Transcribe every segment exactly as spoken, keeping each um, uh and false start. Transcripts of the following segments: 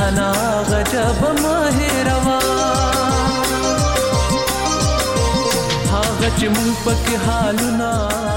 جانا غجب مهروا هاغه چې مونږ پکې حالونه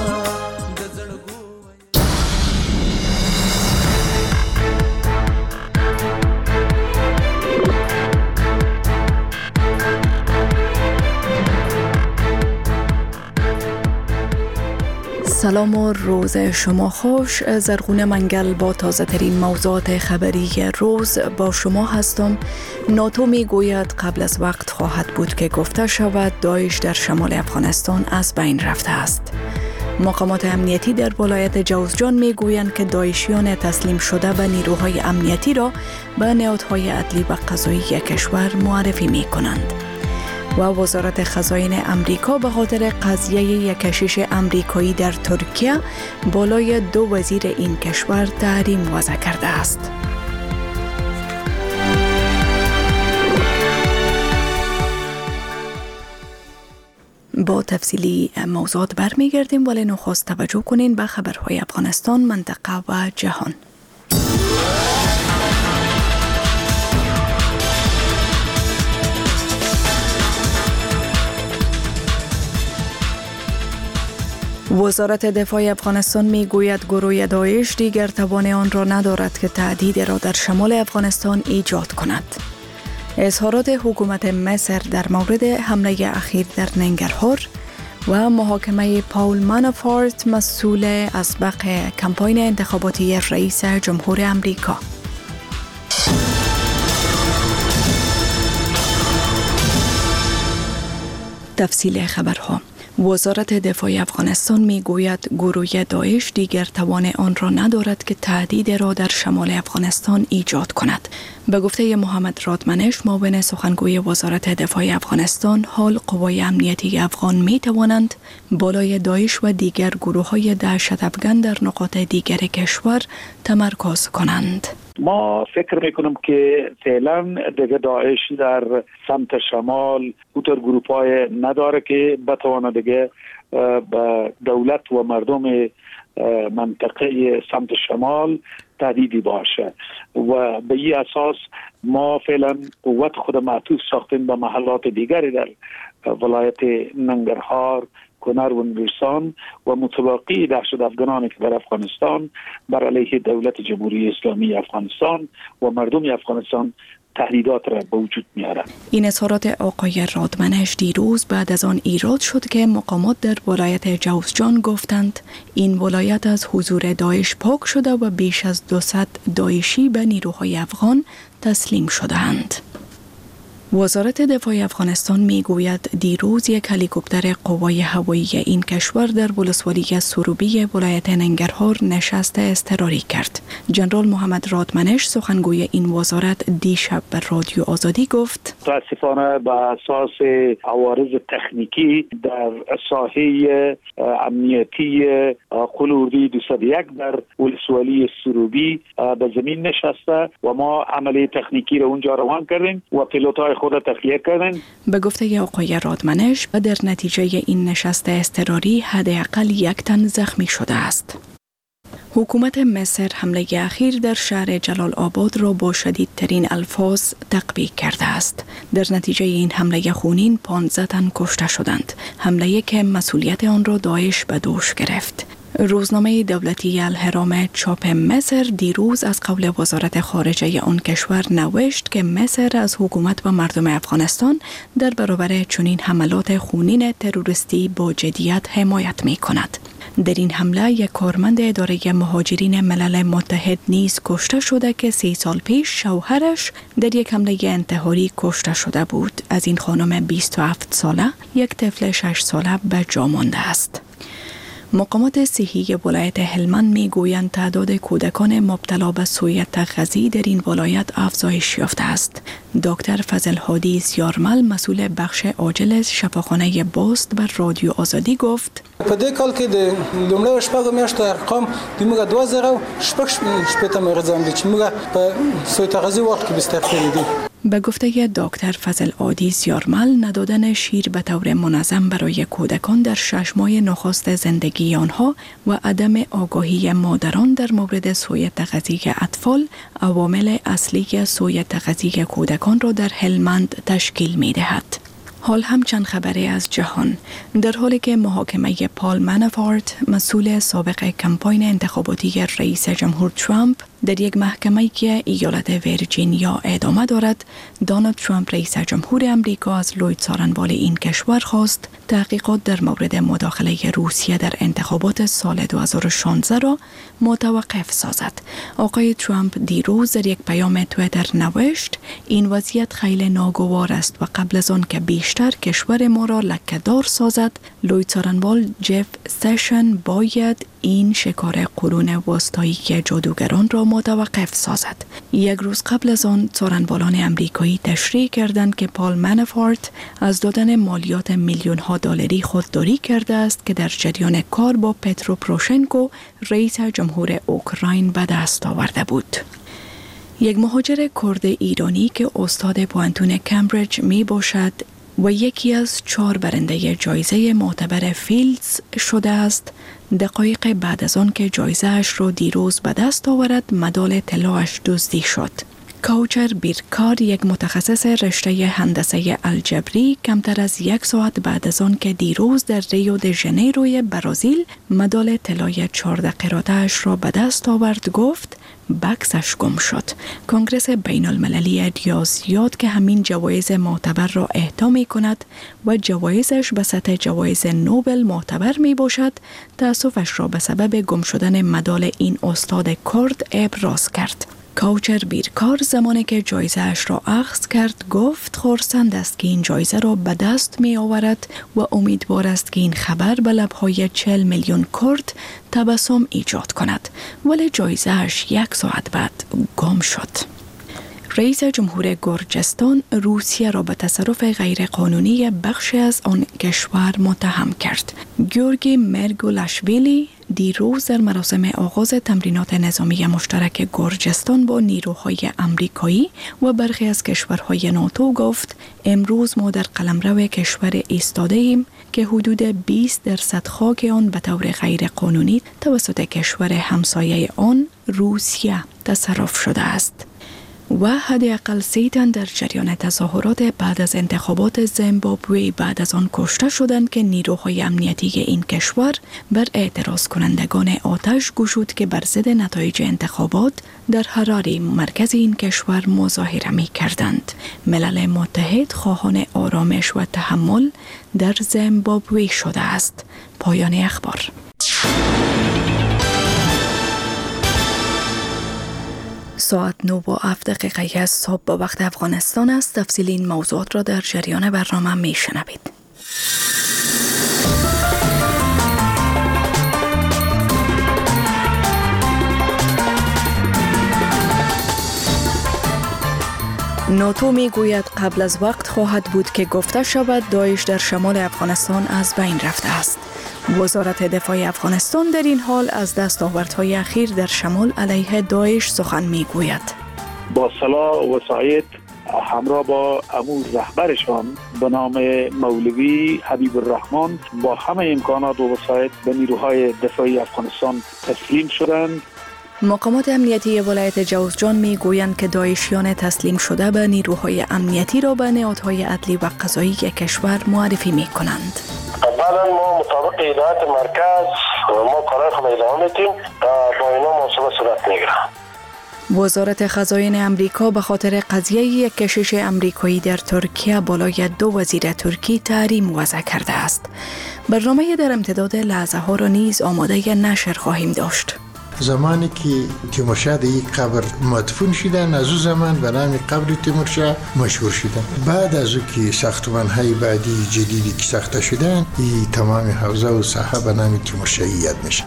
سلام و روز شما خوش. زرغون منگل با تازه ترین موضوعات خبری روز با شما هستم. ناتو می گوید قبل از وقت خواهد بود که گفته شود داعش در شمال افغانستان از بین رفته است. مقامات امنیتی در ولایت جوزجان می گویند که داعشیان تسلیم شده و نیروهای امنیتی را به نهادهای عدلی و قضایی کشور معرفی می کنند. و وزارت خزاین امریکا به خاطر قضیه یک کشیش امریکایی در ترکیه بالای دو وزیر این کشور تحریم وضع کرده است. با تفصیلی موضوعات برمیگردیم، ولی نخست توجه کنین به خبرهای افغانستان، منطقه و جهان. وزارت دفاع افغانستان می گوید گروه داعش دیگر توان آن را ندارد که تهدید را در شمال افغانستان ایجاد کند. اظهارات حکومت مصر در مورد حمله اخیر در ننگرهار و محاکمه پاول مانافورت مسئول اسبق کمپاین انتخاباتی رئیس جمهور امریکا. تفصیل خبرها. وزارت دفاع افغانستان می گوید گروه داعش دیگر توان آن را ندارد که تهدید را در شمال افغانستان ایجاد کند. به گفته محمد رادمنش، معاون سخنگوی وزارت دفاع افغانستان، حال قوای امنیتی افغان می توانند بالای داعش و دیگر گروه های دهشت افکن در نقاط دیگر کشور تمرکز کنند. ما فکر میکنم که فعلا دیگه داعش در سمت شمال اوتر گروپ های نداره که بتواند دیگه به دولت و مردم منطقه سمت شمال تهدیدی باشه و به این اساس ما فعلا قوت خود معطوف ساختیم به محلات دیگری در ولایت ننگرهار، کنر و نورستان و متباقی دهشت افغانانی که در افغانستان بر علیه دولت جمهوری اسلامی افغانستان و مردم افغانستان تهدیدات را به وجود میاره. این اظهارات آقای رادمنش دیروز بعد از آن ایراد شد که مقامات در ولایت جوزجان گفتند این ولایت از حضور داعش پاک شده و بیش از دویست داعشی به نیروهای افغان تسلیم شدند. وزارت دفاع افغانستان می گوید دیروز یک هلیکوپتر قوای هوایی این کشور در ولسوالی سروبی ولایت ننگرهار نشست اضطراری کرد. جنرال محمد رادمنش، سخنگوی این وزارت، دیشب به رادیو آزادی گفت متاسفانه به اساس عوارض تکنیکی در ساحه امنیتی قلوردی دویست و یک در ولسوالی سروبی به زمین نشسته و ما عملی تکنیکی را اونجا روان کردیم و پیلوت‌های خود تخلیه کردن. به گفته آقای رادمنش، و در نتیجه این نشست اضطراری حداقل یک تن زخمی شده است. حکومت مصر حمله اخیر در شهر جلال آباد را با شدیدترین الفاظ تقبیح کرده است. در نتیجه این حمله خونین پانزده تن کشته شدند. حمله که مسئولیت آن را داعش به دوش گرفت. روزنامه دولتی الهرام چاپ مصر دیروز از قول وزارت خارجه آن کشور نوشت که مصر از حکومت و مردم افغانستان در برابر چنین حملات خونین تروریستی با جدیت حمایت می کند. در این حمله یک کارمند اداره مهاجرین ملل متحد نیز کشته شده که سی سال پیش شوهرش در یک حمله انتحاری کشته شده بود. از این خانم بیست و هفت ساله یک طفل شش ساله به جا مانده است. مقامات صحی ولایت هلمند می گویند تعداد کودکان مبتلا به سوء تغذیه در این ولایت افزایش یافته است. دکتر فضل هادی زیارمل، مسئول بخش عاجل شفاخانه باست، بر رادیو آزادی گفت په دې کال کې د لومړی شپږو میاشتو ارقام د موږ دوه زره شپږ شپېته مریضان دي چې موږ په سوء تغذیه وخت کې بستر کړي دي. به گفته دکتر فضل عادی زیارمل، ندادن شیر به طور منظم برای کودکان در شش ماه نخست زندگی آنها و عدم آگاهی مادران در مورد سوء تغذیه اطفال عوامل اصلی سوء تغذیه کودکان را در هلمند تشکیل می دهد. حال هم چند خبری از جهان. در حالی که محاکمه پال منافورت، مسئول سابق کمپاین انتخاباتی رئیس جمهور ترامپ، در یک محکمه که ایالت ویرجینیا ادامه دارد، دونالد ترامپ رئیس جمهور امریکا از لوید سارنوال این کشور خواست تحقیقات در مورد مداخله روسیه در انتخابات سال دو هزار و شانزده را متوقف سازد. آقای ترامپ دیروز در یک پیام توییتر نوشت: این وضعیت خیلی ناگوار است و قبل از آن که بیشتر کشور ما را لکه‌دار سازد، لوید سارنوال جف سشن باید این شکار قرون وسطایی که جادوگران را متوقف سازد. یک روز قبل از آن سارنوالان امریکایی تشریح کردند که پال منافورت از دادن مالیات میلیون ها دلاری خودداری کرده است که در جریان کار با پترو پروشنکو رئیس جمهور اوکراین به دست آورده بود. یک مهاجر کرد ایرانی که استاد پوانتون کمبریج می باشد و یکی از چهار برنده جایزه معتبر فیلدز شده است، دقایق بعد از آن که جایزه اش را دیروز به دست آورد، مدال طلایش دزدی شد. کوچر بیرکار، یک متخصص رشته هندسه الجبری، کمتر از یک ساعت بعد از آن که دیروز در ریو د ژنیروی برزیل مدال طلای چهارده قراته‌اش را به دست آورد، گفت بکسش گم شد. کنگره بین المللی ریاضیات که همین جوایز معتبر را اهدا می کند و جوایزش به سطح جوایز نوبل معتبر می باشد، تأسفش را به سبب گم شدن مدال این استاد کرد ابراز کرد. کوچر بیرکار زمانی که جایزه اش را اخذ کرد گفت خرسند است که این جایزه را به دست می آورد و امیدوار است که این خبر به لبهای چهل میلیون کرد تبسم ایجاد کند، ولی جایزه اش یک ساعت بعد گم شد. رئیس جمهور گرجستان روسیه را به تصرف غیرقانونی بخشی از آن کشور متهم کرد. گیورگی مرگولاشویلی دیروز در مراسم آغاز تمرینات نظامی مشترک گرجستان با نیروهای امریکایی و برخی از کشورهای ناتو گفت: امروز ما در قلمرو کشور ایستاده ایم که حدود بیست درصد خاک آن به طور غیرقانونی توسط کشور همسایه آن روسیه تصرف شده است. و حداقل سی تن در جریان تظاهرات بعد از انتخابات زیمبابوه بعد از آن کشته شدند که نیروهای امنیتی این کشور بر اعتراض کنندگان آتش گشود که بر ضد نتایج انتخابات در حراره مرکز این کشور مظاهره می کردند. ملل متحد خواهان آرامش و تحمل در زیمبابوه شده است. پایان اخبار. ساعت نو و هفت دقیقه از صبح با وقت افغانستان است. تفصیل این موضوعات را در جریان برنامه می شنوید. ناتو می گوید قبل از وقت خواهد بود که گفته شود داعش در شمال افغانستان از بین رفته است. وزارت دفاع افغانستان در این حال از دستاوردهای اخیر در شمال علیه داعش سخن میگوید. با صلاح و سعید همراه با امور رهبرشان به نام مولوی حبیب الرحمن با همه امکانات و وسایل به نیروهای دفاعی افغانستان تسلیم شدند. مقامات امنیتی ولایت جوزجان میگویند که داعشیان تسلیم شده به نیروهای امنیتی را به نهادهای عدلی و قضایی کشور معرفی میکنند. بعدا ما مطابق هدایت مرکز ما کارهای خود ادامه میدیم با اینا محاسبه صورت میگیره. وزارت خزاین امریکا به خاطر قضیه یک کشیش امریکایی در ترکیه بالای دو وزیر ترکی تحریم وضع کرده است. برنامه در امتداد لحظه ها را نیز آماده نشر خواهیم داشت. زمانی که تیمورشاه در یک قبر مدفون شدن، از اون زمان به نام قبر تیمورشاه مشهور شدن. بعد از او که ساختمان‌های بعدی جدیدی که ساخته شدن، این تمام حوزه و ساحه به نام تیمورشاهی یاد میشه.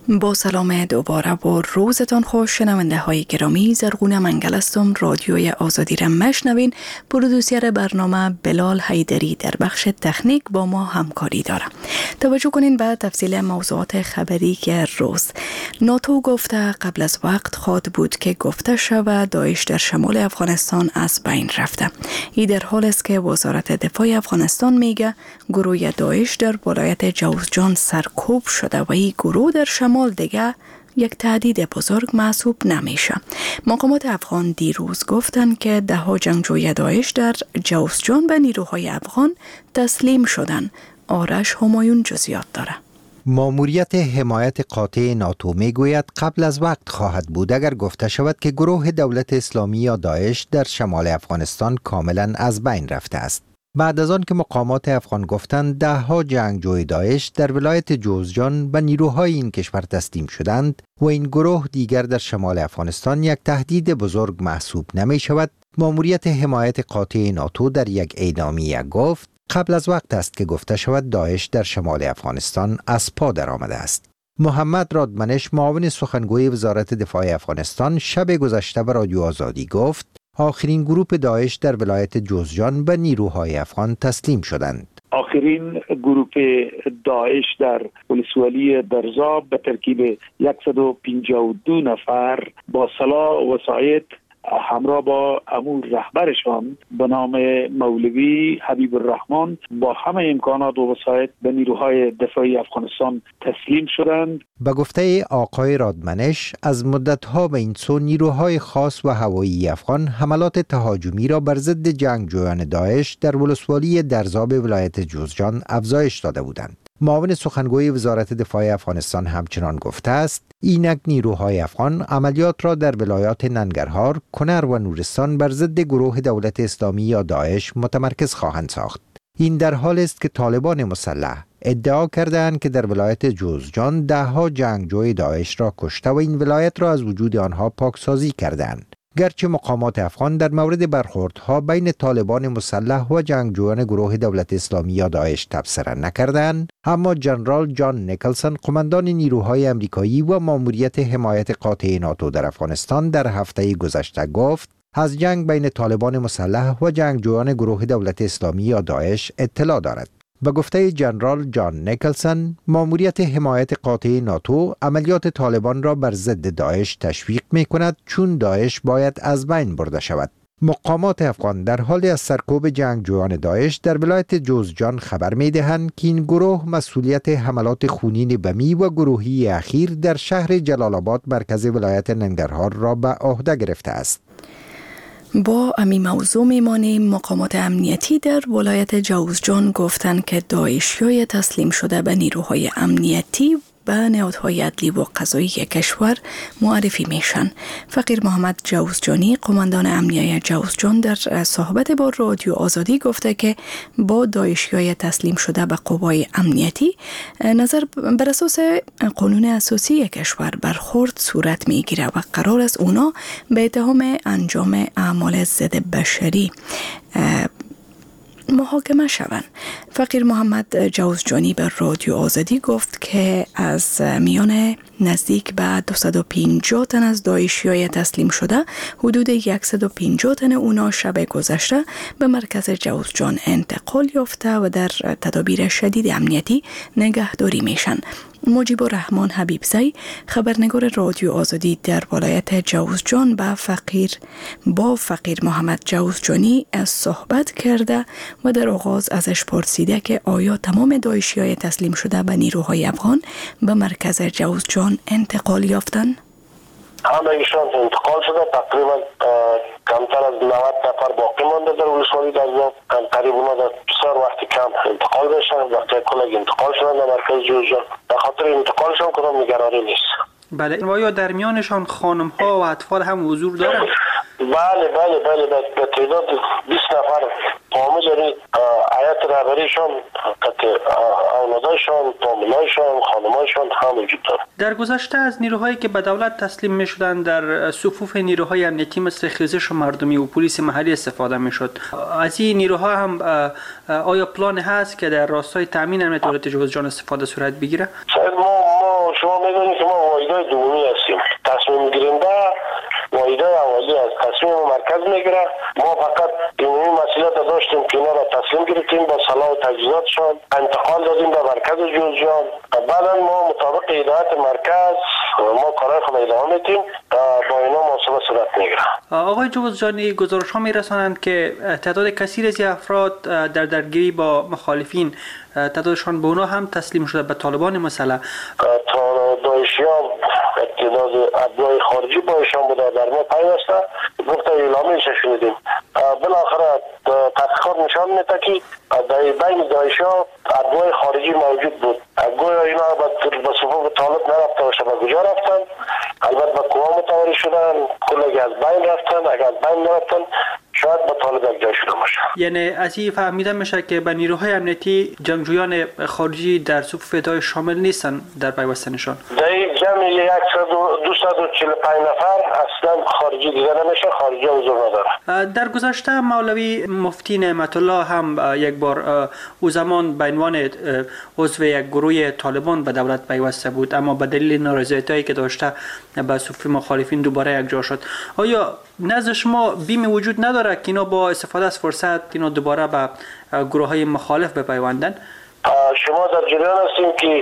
با سلام دوباره با روزتان خوش شنونده های گرامی. زرغونه منگل هستم. رادیوی آزادی را مشنوین. پرودوسر برنامه بلال حیدری در بخش تکنیک با ما همکاری داره. توجه کنین به تفصیل موضوعات خبری که روز. ناتو گفته قبل از وقت خواد بود که گفته شود داعش در شمال افغانستان از بین رفته. این در حال است که وزارت دفاع افغانستان میگه گروه داعش در ولایت جوزجان سرکوب شده و این گروه در شمال دیگه یک تهدید بزرگ محسوب نمیشه. مقامات افغان دیروز گفتن که ده ها جنگجوی داعش در جوزجان به نیروهای افغان تسلیم شدن. آرش همایون جزئیات داره. ماموریت حمایت قاطع ناتو میگوید قبل از وقت خواهد بود اگر گفته شود که گروه دولت اسلامی یا داعش در شمال افغانستان کاملا از بین رفته است. بعد از آن که مقامات افغان گفتند ده ها جنگجوی داعش در ولایت جوزجان به نیروهای این کشور تسلیم شدند و این گروه دیگر در شمال افغانستان یک تهدید بزرگ محسوب نمی شود، ماموریت حمایت قاطع ناتو در یک اعلامیه گفت قبل از وقت است که گفته شود داعش در شمال افغانستان از پا در آمده است. محمد رادمنش معاون سخنگوی وزارت دفاع افغانستان شب گذشته به رادیو آزادی گفت آخرین گروه داعش در ولایت جوزجان به نیروهای افغان تسلیم شدند. آخرین گروه داعش در ولسوالی درزاب به ترکیب صد و پنجاه و دو نفر با سلاح و وسایط همراه با امور رهبرشان به نام مولوی حبیب الرحمن با همه امکانات و وسایط به نیروهای دفاعی افغانستان تسلیم شدند. به گفته آقای رادمنش از مدتها به این سو نیروهای خاص و هوایی افغان حملات تهاجمی را بر ضد جنگجویان داعش در ولسوالی درزاب ولایت جوزجان افزایش داده بودند. معاون سخنگوی وزارت دفاع افغانستان همچنان گفته است اینک نیروهای افغان عملیات را در ولایات ننگرهار، کنر و نورستان بر ضد گروه دولت اسلامی یا داعش متمرکز خواهند ساخت. این در حال است که طالبان مسلح ادعا کردند که در ولایت جوزجان ده ها جنگجوی داعش را کشته و این ولایت را از وجود آنها پاکسازی کردند. گرچه مقامات افغان در مورد برخوردها بین طالبان مسلح و جنگجویان گروه دولت اسلامی یا داعش تبصره نکردند، اما جنرال جان نیکلسن قماندان نیروهای امریکایی و ماموریت حمایت قاطع ناتو در افغانستان در هفته گذشته گفت از جنگ بین طالبان مسلح و جنگجویان گروه دولت اسلامی یا داعش اطلاع دارد. به گفته جنرال جان نیکلسن، ماموریت حمایت قاطع ناتو عملیات طالبان را بر ضد داعش تشویق می کند چون داعش باید از بین برده شود. مقامات افغان در حال از سرکوب جنگجویان داعش در ولایت جوزجان خبر می دهند که این گروه مسئولیت حملات خونین بمی و گروهی اخیر در شهر جلال آباد مرکز ولایت ننگرهار را به عهده گرفته است. با امی موضوع میمانیم. مقامات امنیتی در ولایت جوزجان گفتند که داعشیای تسلیم شده به نیروهای امنیتی به نهادهای عدلی و قضایی کشور معرفی میشن. فقیر محمد جوزجانی قماندان امنیه جوزجان در صحبت با رادیو آزادی گفته که با داعشیای تسلیم شده به قوای امنیتی نظر بر اساس قانون اساسی کشور برخورد صورت میگیره و قرار است اونا به اتهام انجام اعمال ضد بشری محاکمه شوند. فقیر محمد جوزجانی به رادیو آزادی گفت که از میان نزدیک به دویست و پنجاه تن از داعشیای تسلیم شده حدود صد و پنجاه تن اونا شب گذشته به مرکز جوزجان انتقال یافته و در تدابیر شدید امنیتی نگهداری میشن. مجیب الرحمن حبیبزی خبرنگار رادیو آزادی در ولایت جوزجان با فقیر با فقیر محمد جوزجانی از صحبت کرده و در آغاز ازش پرسیده که آیا تمام داعشیای تسلیم شده به نیروهای افغان به مرکز جوزجان انتقال یافتن؟ همه ایشان انتقال شده. تقریبا کمتر از نود نفر باقی مانده در ولسوالی درزاب. قریب اونا در بسیار وقتی کم انتقال بشن. وقتی کلگ انتقال شدن در مرکز جوزجان به خاطر انتقالشان کدام نگرانی نیست. بله، و یا در میانشان خانم ها و اطفال هم حضور دارند؟ بله بله بله به تعداد بیست نفر کامل یعنی هیئت رهبریشان، اولادایشان، فامیلایشان، خانمایشان هم وجود داره. در گذشته از نیروهایی که به دولت تسلیم می شدن در صفوف نیروهای امنیتی مثل خیزش مردمی و پلیس محلی استفاده می شد. از این نیروها هم آیا پلان هست که در راستای تامین امنیت ولایت جوزجان استفاده صورت بگیره؟ شاید ما ما شما میدونید که ما واحدهای دومی هستیم. تصمیم گیرنده واحدهای اولی است. تصمیم مرکز میگیره. ما فقط این مسئولیت داشتیم که اینا را تسلیم گرفتیم، با صلاح و تجهیزاتشان انتقال دادیم به مرکز جوزجان. بعدا ما مطابق هدایت مرکز ما کارهای خود ادامه میدیم، با اینا محاسبه صورت میگیره. آقای جوزجانی، گزارش ها میرسانند که تعداد کثیر از افراد در درگیری با مخالفین تعدادشان به اونا هم تسلیم شده به طالبان مثلا. داعشیان تعداد ابنای خارجی با ایشان بوده، در ما پیوسته گفته اعلامیه شنیدیم. بالاخره تحقیقات نشان میده که در بین داعشیان ابنای خارجی موجود بود. گویا اینا به صفوف طالب نرفته باشه، به کجا رفتن؟ البته به کوه متواری شدن، کلگی از بین رفتن. اگر از بین نرفتن شاید با طالب یک جای شده باشه. یعنی از این فهمیده میشه که به نیروهای امنیتی جنگجویان خارجی در صفوف داعش شامل نیستن در پیوستنشان. در جمعی دویست و چهل و پنج نفر اصلا خارجی دیده نمیشه، خارجی حضور نداره. در گذشته مولوی مفتی نعمت الله هم یک بار او زمان به عنوان عضو یک گروه طالبان به دولت پیوسته بود، اما به دلیل نارضایتی‌هایی که داشته به صفوف مخالفین دوباره یک جا شد. آیا نزد شما بیم وجود نداره که اینا با استفاده از فرصت اینا دوباره به گروه های مخالف بپیوندن؟ شما در جریان هستیم که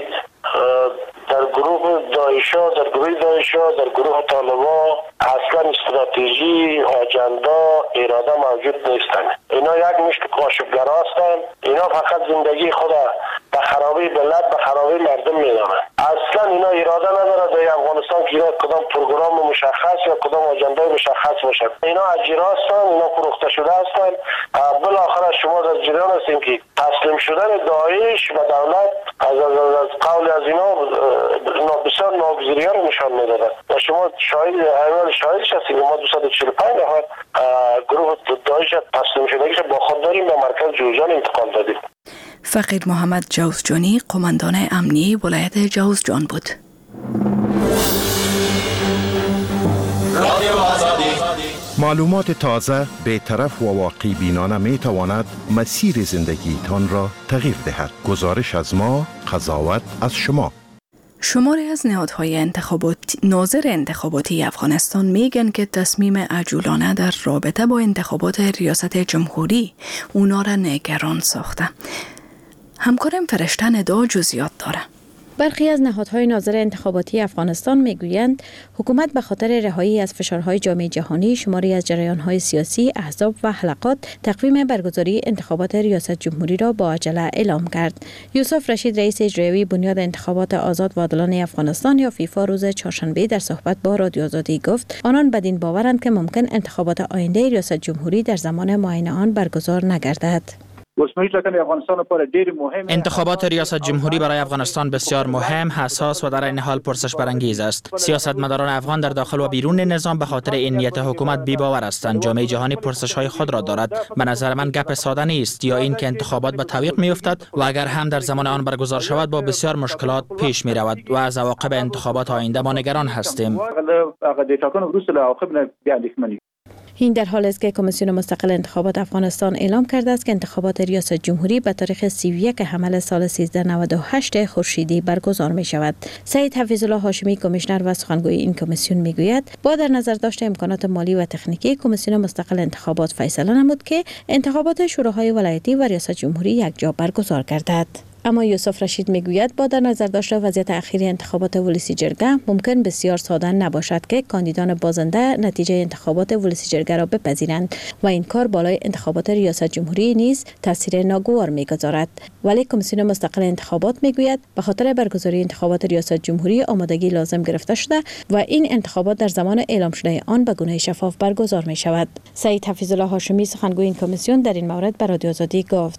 در گروه داعشا، در گروه داعشا، در گروه طالبان اصلا استراتژی، آجندا، اراده موجود نیستن. اینا یک مشت کاشفگرا هستن. اینا فقط زندگی خود به خرابی ملت، به خرابی مردم میدونن. اصلا اینا اراده نداره در افغانستان که اینا کدام پروگرام مشخص یا کدام آجندای مشخص باشد. اینا اجرا هستن، اینا فروخته شده هستن. بالاخره شما در جریان هستین که تسلیم شدن داعش و دولت از از قول از اینا بسیار ناگزیری ها رو نشان میدادن و شما شاهد اول شاهدش هستید. ما دویست و چهل و پنج نفر گروه داعش تسلیم شدگیش با خود داریم به مرکز جوزجان انتقال دادیم. فقید محمد جوزجانی قماندان امنی ولایت جوزجان بود. معلومات تازه، بی‌طرف و واقع بینانه می تواند مسیر زندگی تان را تغییر دهد. گزارش از ما، قضاوت از شما. شماری از نهادهای انتخاباتی ناظر انتخاباتی افغانستان میگن که تصمیم عجولانه در رابطه با انتخابات ریاست جمهوری اونا را نگران ساخته. همکارم فرشته ندا جزئیات داره. برخی از نهادهای ناظر انتخاباتی افغانستان میگویند حکومت به خاطر رهایی از فشارهای جامعه جهانی شماری از جریانهای سیاسی، احزاب و حلقات تقویم برگزاری انتخابات ریاست جمهوری را با عجله اعلام کرد. یوسف رشید رئیس اجرایی بنیاد انتخابات آزاد و عادلانه افغانستان یا فیفا روز چهارشنبه در صحبت با رادیو آزادی گفت آنان بدین باورند که ممکن انتخابات آینده ریاست جمهوری در زمان معین آن برگزار نگردد. انتخابات ریاست جمهوری برای افغانستان بسیار مهم، حساس و در این حال پرسش برانگیز است. سیاستمداران افغان در داخل و بیرون نظام به خاطر این نیت حکومت بی‌باور هستند. جامعه جهانی پرسش‌های خود را دارد. به نظر من گپ ساده نیست، یا این که انتخابات به تعویق می‌افتد و اگر هم در زمان آن برگزار شود با بسیار مشکلات پیش می‌رود و از عواقب انتخابات آینده ما نگران هستیم. این در حال است که کمیسیون مستقل انتخابات افغانستان اعلام کرده است که انتخابات ریاست جمهوری به تاریخ سی و یک حمل سال سیزده نود و هشت خورشیدی برگزار می شود. سید حفیظ الله هاشمی کمیشنر و سخنگوی این کمیسیون می گوید با در نظر داشته امکانات مالی و تکنیکی کمیسیون مستقل انتخابات فیصله نمود که انتخابات شوراهای ولایتی و ریاست جمهوری یک جا برگزار گردد. اما یوسف رشید میگوید با در نظر داشته وضعیت اخیری انتخابات ولسی جرگه ممکن بسیار ساده نباشد که کاندیدان بازنده نتیجه انتخابات ولسی جرگه را بپذیرند و این کار بالای انتخابات ریاست جمهوری نیز تاثیر ناگوار میگذارد. ولی کمیسیون مستقل انتخابات میگوید به خاطر برگزاری انتخابات ریاست جمهوری آمادگی لازم گرفته شده و این انتخابات در زمان اعلام شده آن به گونه شفاف برگزار می شود. سید حفیظ الله هاشمی سخنگوی این کمیسیون در این مورد به رادیو آزادی گفت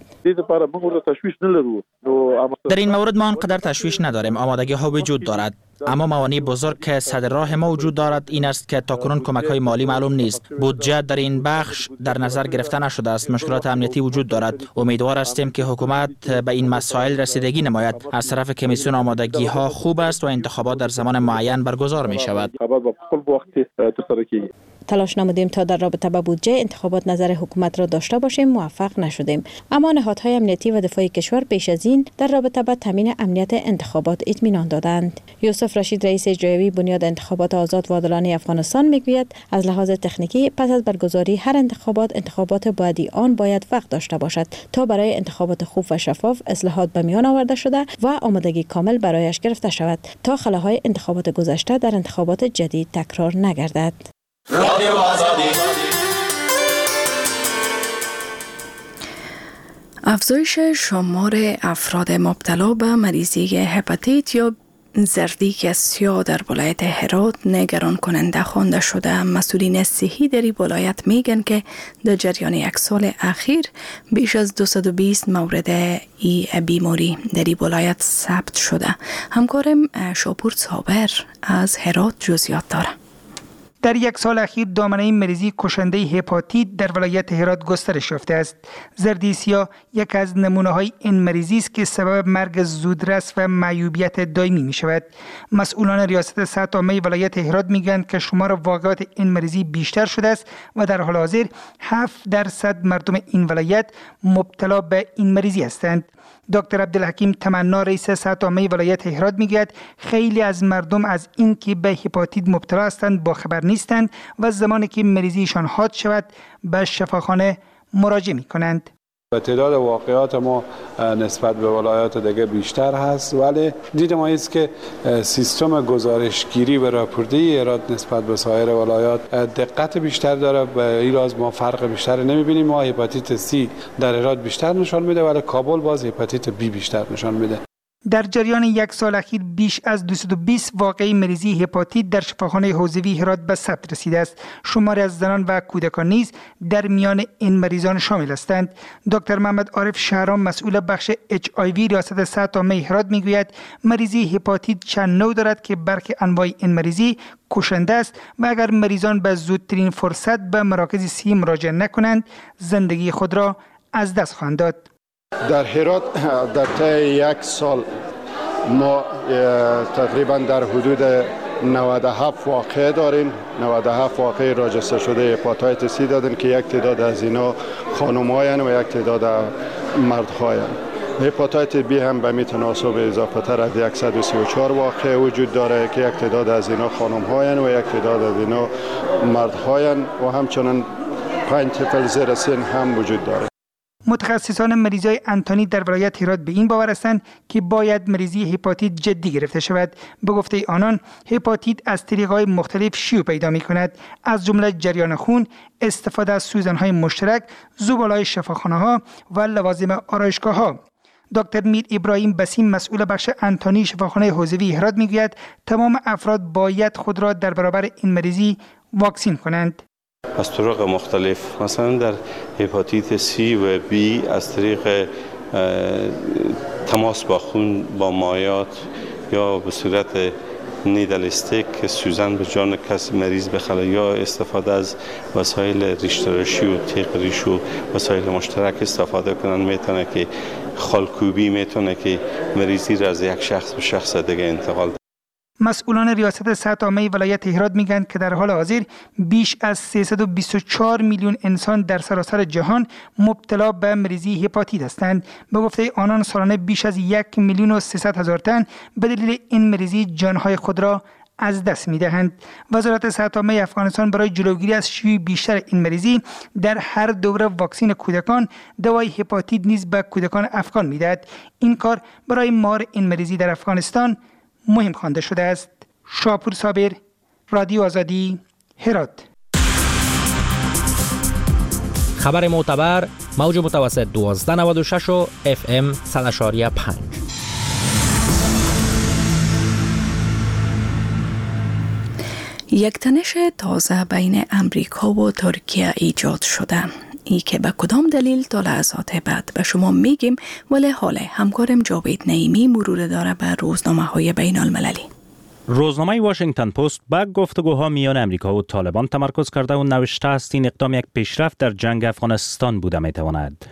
در این مورد ما آنقدر تشویش نداریم. آمادگی ها وجود دارد، اما موانع بزرگ که صدر راه ما وجود دارد این است که تاکنون کمک های مالی معلوم نیست. بودجه در این بخش در نظر گرفته نشده است. مشکلات امنیتی وجود دارد. امیدوار هستیم که حکومت به این مسائل رسیدگی نماید. از طرف کمیسیون آمادگی ها خوب است و انتخابات در زمان معین برگزار می شود. تلاش نمودیم تا در رابطه با بودجه انتخابات نظر حکومت را داشته باشیم، موفق نشدیم. اما نهادهای امنیتی و دفاعی کشور پیش از این در رابطه با تامین امنیت انتخابات اطمینان دادند. یوسف رشید رئیس اجرایی بنیاد انتخابات آزاد و عادلانه افغانستان میگوید از لحاظ تکنیکی پس از برگزاری هر انتخابات انتخابات بعدی آن باید وقت داشته باشد تا برای انتخابات خوب و شفاف اصلاحات به میان آورده شده و آمادگی کامل برایش گرفته شود تا خلاهای انتخابات گذشته در انتخابات جدید تکرار نگردد. افزایش شمار افراد مبتلا به مریضی هپاتیت یا زردی سیاه در ولایت هرات نگران کننده خوانده شده. مسئولین صحی در این ولایت میگن که در جریان یک سال اخیر بیش از دویست و بیست مورد ای بیماری در این ولایت ثبت شده. همکارم شاپور صابر از هرات جزئیات داره. در یک سال اخیر دامنه مریضی کشنده هپاتیت در ولایت هرات گسترش یافته است. زردی سیاه یک از نمونه‌های این مریضی است که سبب مرگ زودرس و معیوبیت دائمی می شود. مسئولان ریاست صحت عامه ولایت هرات میگویند که شمار واقعات این مریضی بیشتر شده است و در حال حاضر هفت درصد مردم این ولایت مبتلا به این مریضی هستند. دکتر عبدالحکیم تمنا رئیس صحت عامه ولایت هرات میگوید خیلی از مردم از این که به هپاتیت مبتلا هستند با خبر نیستند و زمانی که مریضیشان حاد شود به شفاخانه مراجعه میکنند. تعداد واقعات ما نسبت به ولایات دیگه بیشتر هست، ولی دید ما است که سیستم گزارشگیری و راپوردهی هرات نسبت به سایر ولایات دقت بیشتر داره. به این لحاظ ما فرق بیشتر نمیبینیم. ما هپاتیت سی در هرات بیشتر نشان میده ولی کابل باز هپاتیت بی بیشتر نشان میده. در جریان یک سال اخیر بیش از دویست و بیست واقعه مریضی هپاتیت در شفاخانه حوزوی هرات به ثبت رسیده است. شماری از زنان و کودکان نیز در میان این مریضان شامل هستند. دکتر محمد عارف شهرام مسئول بخش اچ آی وی ریاست صحت عامه هرات میگوید مریضی هپاتیت چند نوع دارد که برخی انواع این مریضی کشنده است و اگر مریضان به زودترین فرصت به مراکز صحی مراجعه نکنند زندگی خود را از دست خواهند داد. در هرات در طی یک سال ما تقریبا در حدود نود و هفت واقعه داریم. نود و هفت واقعه راجسته شده هپاتیت سی دادیم که یک تعداد از اینا خانم‌هایند و یک تعداد مردهایند. هپاتیت بی هم به متناسب اضافه تر از صد و سی و چهار واقعه وجود داره که یک تعداد از اینا خانم‌هایند و یک تعداد از اینا مردهایند و همچنین پنج طفل زیر سن هم وجود داره. متخصصان مریضای انتانی در ولایت هرات به این باور هستند که باید مریضی هپاتیت جدی گرفته شود. به گفته آنان هپاتیت از طریق‌های مختلف شیوع پیدا می‌کند، از جمله جریان خون، استفاده از سوزن‌های مشترک، زباله‌های شفاخانه‌ها و لوازم آرایشگاه‌ها. دکتر میر ابراهیم بسیم مسئول بخش انتانی شفاخانه حوزوی هرات میگوید تمام افراد باید خود را در برابر این مریضی واکسین کنند. از طرق مختلف، مثلا در هپاتیت سی و بی از طریق تماس با خون با مایات یا به صورت نیدل استیک که سوزن به جان کسی مریض بخوره یا استفاده از وسایل ریشتراشی و تیغ ریش و وسایل مشترک استفاده کنن میتونه که خالکوبی میتونه که مریضی را از یک شخص به شخص دیگه انتقال ده. مسئولان ریاست صحت عامه ولایت هرات میگن که در حال حاضر بیش از سیصد و بیست و چهار میلیون انسان در سراسر جهان مبتلا به مریضی هپاتیت هستند. به گفته آنان سالانه بیش از یک میلیون و سیصد هزار تن به دلیل این مریضی جانهای خود را از دست میدهند. وزارت صحت عامه افغانستان برای جلوگیری از شیوع بیشتر این مریضی در هر دوره واکسین کودکان دوای هپاتیت نیز به کودکان افغان میدهد. این کار برای مهار این مریضی در افغانستان مهم خوانده شده است. شاپور صابر، رادیو آزادی، هرات. خبر معتبر، موج متوسط دوازده نود و شش و اف ام صد و شش و پنج. یک تنش تازه بین امریکا و ترکیه ایجاد شده. ای که به کدام دلیل تا لحظات بعد به شما میگیم، ولی حالا همکارم جاوید نعیمی مرور داره به روزنامه های بین المللی. روزنامه واشنگتن پست به گفتگوها میان امریکا و طالبان تمرکز کرده و نوشته است این اقدام یک پیشرفت در جنگ افغانستان بوده میتواند.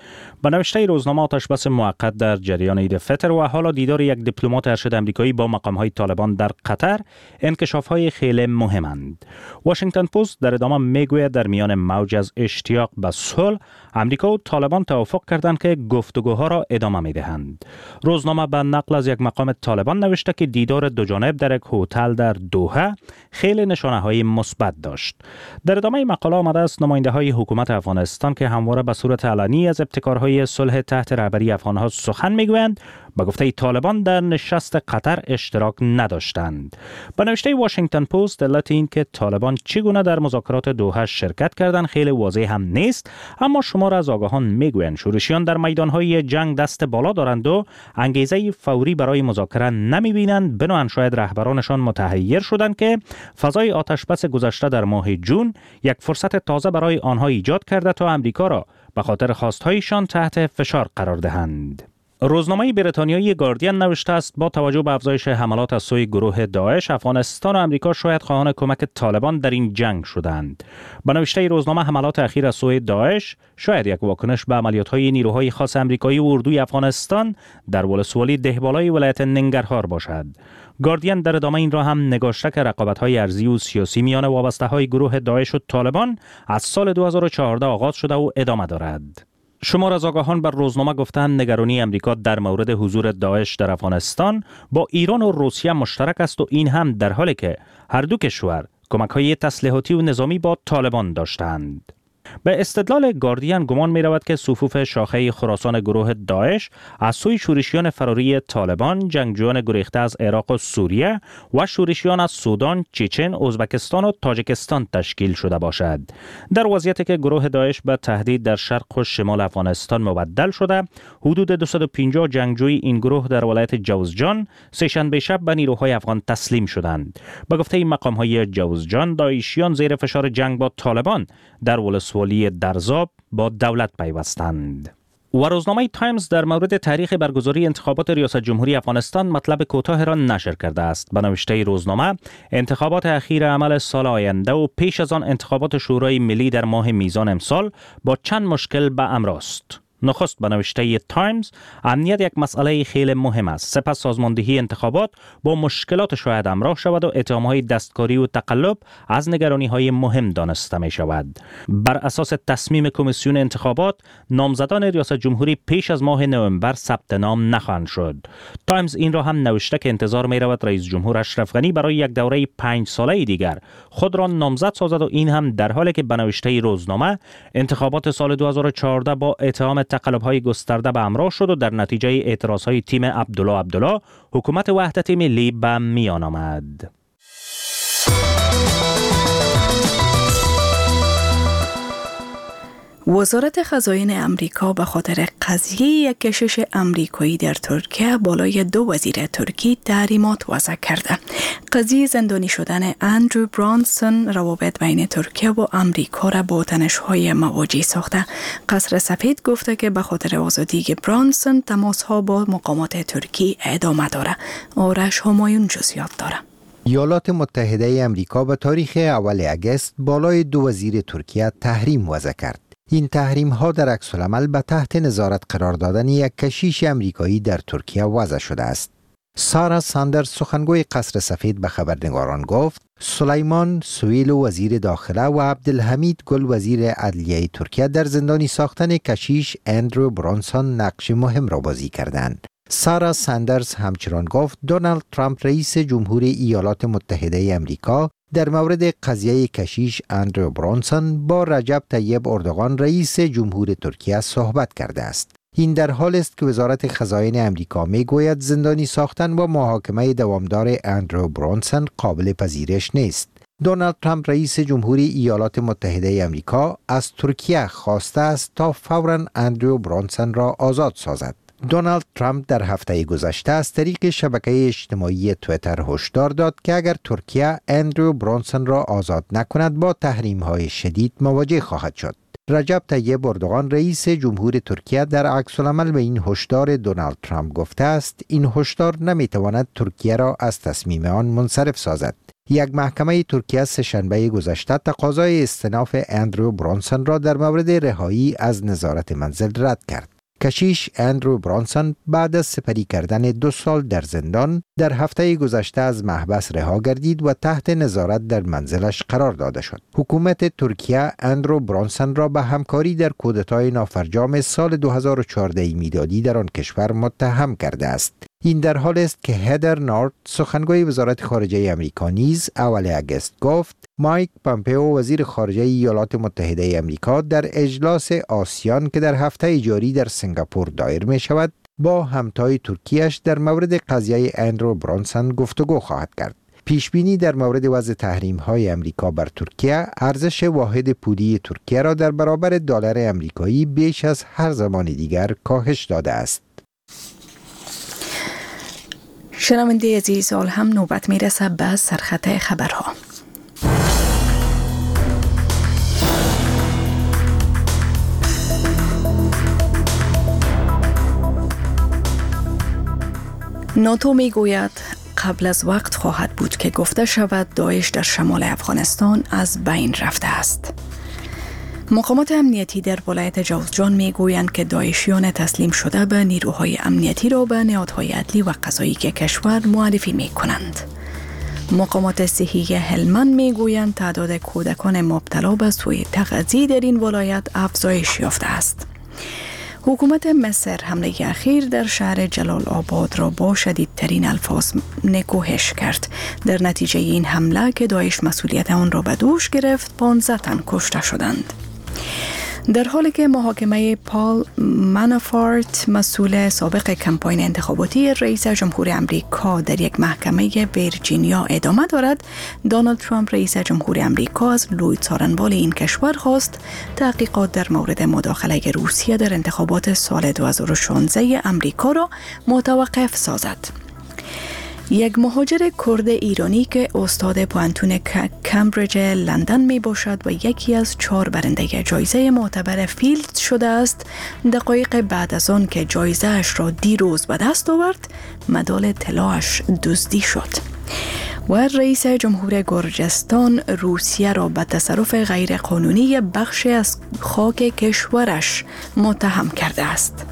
به نوشته روزنامه آتش بس موقت در جریان عید فطر و حالا دیدار یک دیپلمات ارشد آمریکایی با مقام‌های طالبان در قطر انکشاف‌های خیلی مهمند. واشنگتن پست در ادامه میگوید در میان موج از اشتیاق به صلح آمریکا و طالبان توافق کردند که گفتگوها را ادامه می‌دهند. روزنامه به نقل از یک مقام طالبان نوشته که دیدار دو جانب در یک هتل در دوحه خیلی نشانه‌های مثبت داشت. در ادامه مقاله آمده است نماینده‌های حکومت افغانستان که همواره به صورت علنی از ابتکارهای صلح تحت رهبری افغان‌ها سخن می‌گویند، به گفته طالبان در نشست قطر اشتراک نداشتند. به نوشته واشنگتن پست علت این که طالبان چگونه در مذاکرات دوحه شرکت کردند خیلی واضح هم نیست، اما شمار از آگاهان میگویند شورشیان در میدانهای جنگ دست بالا دارند و انگیزه فوری برای مذاکره نمی‌بینند. بنابراین شاید رهبرانشان متحیر شدند که فضای آتش بس گذشته در ماه جون یک فرصت تازه برای آنها ایجاد کرده تا امریکا را به خاطر خواستهایشان تحت فشار قرار دهند. روزنامه بریتانیایی گاردین نوشته است با توجه به افزایش حملات از سوی گروه داعش، افغانستان و امریکا شاید خواهان کمک طالبان در این جنگ شدند. به نوشته روزنامه حملات اخیر از سوی داعش شاید یک واکنش به عملیات‌های نیروهای خاص آمریکایی و اردوی افغانستان در ولسوالی دهبالای ولایت ننگرهار باشد. گاردین در ادامه این را هم نگاشته که رقابت‌های ارضی و سیاسی میان وابسته‌های گروه داعش و طالبان از سال دو هزار و چهارده آغاز شده و ادامه دارد. شمار از آگاهان بر روزنامه گفتند نگرانی امریکا در مورد حضور داعش در افغانستان با ایران و روسیه مشترک است و این هم در حالی که هر دو کشور کمک‌های تسلیحاتی و نظامی با طالبان داشتند. به استدلال گاردین گمان می رود که صفوف شاخه خراسان گروه داعش از سوی شورشیان فراری طالبان، جنگجویان گریخته از عراق و سوریه و شورشیان از سودان، چچن، ازبکستان و تاجیکستان تشکیل شده باشد. در وضعیتی که گروه داعش به تهدید در شرق و شمال افغانستان مبدل شده، حدود دویست و پنجاه جنگجوی این گروه در ولایت جوزجان سه‌شنبه شب به نیروهای افغان تسلیم شدند. به گفته مقام‌های جوزجان، داعشیان زیر فشار جنگ با طالبان در ولسوالی درزاب با دولت پیوستند. و روزنامه تایمز در مورد تاریخ برگزاری انتخابات ریاست جمهوری افغانستان مطلب کوتاه را نشر کرده است. به نوشته روزنامه، انتخابات اخیر عمل سال آینده و پیش از آن انتخابات شورای ملی در ماه میزان امسال با چند مشکل به همراه است. نخست به نوشته تایمز، امنیت یک مسئله خیلی مهم است. سپس سازماندهی انتخابات با مشکلات شاید همراه شود و اتهام‌های دستکاری و تقلب از نگرانی‌های مهم دانسته می شود. بر اساس تصمیم کمیسیون انتخابات، نامزدان ریاست جمهوری پیش از ماه نوامبر ثبت نام نخواهند شد. تایمز این را هم نوشته که انتظار می رود رئیس جمهور اشرف غنی برای یک دوره پنج ساله دیگر خود را نامزد سازد و این هم در حالی که به نوشته روزنامه انتخابات سال دو هزار و چهارده با اتهام تقلب‌های گسترده به همراه شد و در نتیجه اعتراض‌های تیم عبدالله عبدالله حکومت وحدت ملی به میان آمد. وزارت خزاین امریکا به خاطر قضیه یک کشش امریکایی در ترکیه بالای دو وزیر ترکی تحریمات وضع کرده. قضیه زندانی شدن اندرو برانسون روابط بین ترکیه و امریکا را با تنش‌های مواجه ساخته. قصر سفید گفته که به خاطر آزادی برانسون تماس‌ها با مقامات ترکی ادامه داره. آرش همایون جزئیات داره. ایالات متحده امریکا به تاریخ اول اگست بالای دو وزیر ترکیه تحریم وضع کرد. این تحریم ها در عکس العمل به تحت نظارت قرار دادن یک کشیش امریکایی در ترکیه وضع شده است. سارا ساندرز سخنگوی قصر سفید به خبرنگاران گفت سلیمان سویلو وزیر داخله و عبدالحمید گل وزیر عدلیه ترکیه در زندانی ساختن کشیش اندرو برانسون نقش مهم را بازی کردند. سارا ساندرز همچنان گفت دونالد ترامپ رئیس جمهور ایالات متحده امریکا در مورد قضیه کشیش اندرو برانسون با رجب طیب اردوغان رئیس جمهور ترکیه صحبت کرده است. این در حال است که وزارت خزاین امریکا میگوید زندانی ساختن و محاکمه دوامدار اندرو برانسون قابل پذیرش نیست. دونالد ترامپ رئیس جمهوری ایالات متحده امریکا از ترکیه خواسته است تا فوراً اندرو برانسون را آزاد سازد. دونالد ترامپ در هفته گذشته از طریق شبکه اجتماعی تویتر هشدار داد که اگر ترکیه اندرو برانسون را آزاد نکند با تحریم‌های شدید مواجه خواهد شد. رجب طیب اردوغان رئیس جمهور ترکیه در عکس العمل به این هشدار دونالد ترامپ گفته است این هشدار نمیتواند ترکیه را از تصمیم آن منصرف سازد. یک محکمه ترکیه سه‌شنبه گذشته تقاضای استئناف اندرو برانسون را در مورد رهایی از نظارت منزل رد کرد. کشیش اندرو برانسون بعد از سپری کردن دو سال در زندان در هفته گذشته از محبس رها گردید و تحت نظارت در منزلش قرار داده شد. حکومت ترکیه اندرو برانسون را به همکاری در کودتای نافرجام سال دو هزار و چهارده میلادی در آن کشور متهم کرده است. این در حال است که هدر نارت سخنگوی وزارت خارجه امریکا نیز اول اگست گفت مایک پامپئو وزیر خارجه ایالات متحده امریکا در اجلاس آسیان که در هفته جاری در سنگاپور دایر می شود با همتای ترکیهش در مورد قضیه اندرو برانسون گفتگو خواهد کرد. پیشبینی در مورد وضع تحریم های امریکا بر ترکیه ارزش واحد پولی ترکیه را در برابر دلار امریکایی بیش از هر زمان دیگر کاهش داده است. شنونده عزیز، حال هم نوبت میرسه به سرخط خبرها. ناتو میگوید قبل از وقت خواهد بود که گفته شود داعش در شمال افغانستان از بین رفته است. مقامات امنیتی در ولایت جوزجان میگویند که داعشیان تسلیم شده به نیروهای امنیتی را به نهادهای عدلی و قضایی کشور معرفی می کنند. مقامات صحی هلمند میگویند تعداد کودکان مبتلا به سوء تغذیه در این ولایت افزایش یافته است. حکومت مصر حمله اخیر در شهر جلال آباد را با شدیدترین الفاظ نکوهش کرد. در نتیجه این حمله که داعش مسئولیت آن را به دوش گرفت، پانزده تن کشته شدند. در حالی که محاکمه پال منافورت مسئول سابق کمپاین انتخاباتی رئیس جمهور امریکا در یک محکمه ویرجینیا ادامه دارد، دونالد ترامپ رئیس جمهور امریکا از لوی څارنوال این کشور خواست تحقیقات در مورد مداخله روسیه در انتخابات سال دو هزار و شانزده امریکا را متوقف سازد. یک مهاجر کرد ایرانی که استاد پوانتون کمبریج لندن می باشد و یکی از چهار برنده جایزه معتبر فیلد شده است، دقایق بعد از آن که جایزه اش را دیروز به دست آورد، مدال طلایش دزدی شد و رئیس جمهور گرجستان روسیه را به تصرف غیرقانونی بخشی از خاک کشورش متهم کرده است.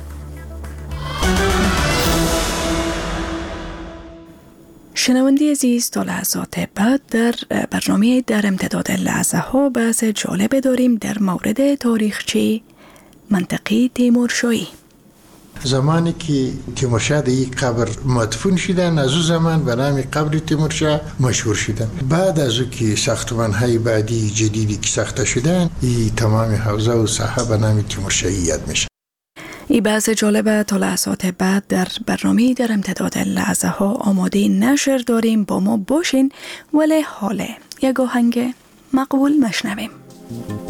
شنونده عزیز، تا لحظات بعد در برنامه در امتداد لحظه ها بحث جالب داریم در مورد تاریخچه منطقه تیمورشاهی. زمانی که تیمورشاه در این قبر مدفون شدن، از اون زمان به نام قبر تیمورشاه مشهور شدن. بعد از اون که ساختمان‌های بعدی جدیدی که ساخته شدن، این تمام حوزه و ساحه به نام تیمورشاهی یاد میشه. این بحث جالب تا لحظات بعد در برنامه در امتداد لحظه ها آماده نشر داریم. با ما باشین، ولی حاله یک آهنگ مقبول مشنویم.